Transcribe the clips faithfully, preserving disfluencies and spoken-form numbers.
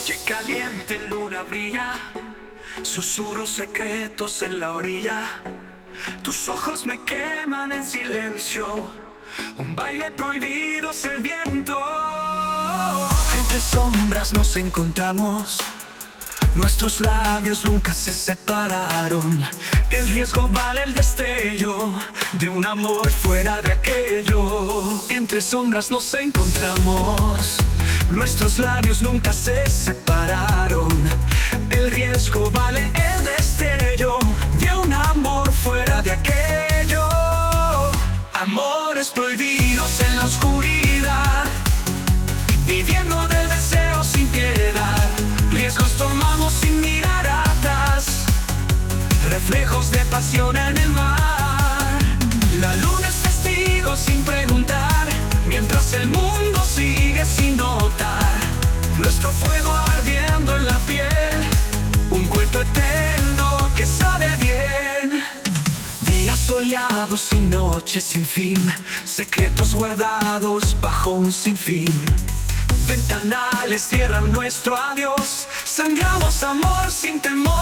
noche caliente, luna brilla, susurros secretos en la orilla. Tus ojos me queman en silencio, un baile prohibido es el viento. Entre sombras nos encontramos, nuestros labios nunca se separaron. El riesgo vale el destello de un amor fuera de aquello. Entre sombras nos encontramos, nuestros labios nunca se separaron. El riesgo vale el destello de un amor fuera de aquello. Amores prohibidos en la oscuridad, viviendo del deseo sin piedad. Riesgos tomamos sin mirar atrás, reflejos de pasión en el mar. La luna es testigo sin preguntar, mientras el mundo sigue sin notar. Nuestro fuego ardiendo en la piel, un cuento eterno que sabe bien. Días soleados y noches sin fin, secretos guardados bajo un sinfín. Ventanales cierran nuestro adiós, sangramos amor sin temor.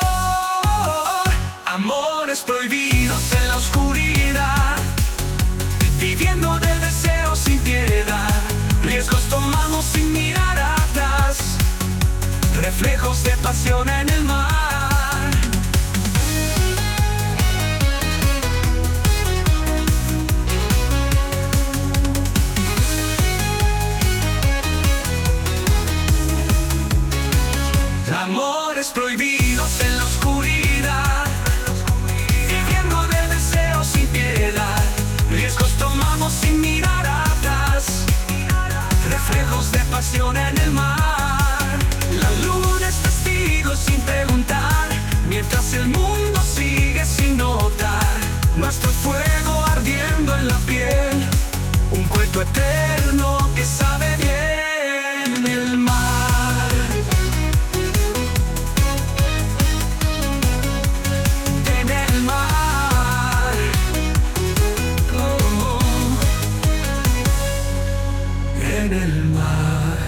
Amores prohibidos en la oscuridad, viviendo del deseo sin piedad. Riesgos tomamos sin mirar atrás, reflejos de pasión en el mar. Amores prohibidos en la oscuridad, viviendo del deseo sin piedad. Riesgos tomamos sin mirar atrás, reflejos de pasión en el mar. La luna es testigo sin preguntar, mientras el mundo sigue sin notar. Nuestro fuego ardiendo en la piel, un cuento eterno que sabe bien el mar. En el mar, oh, en el mar.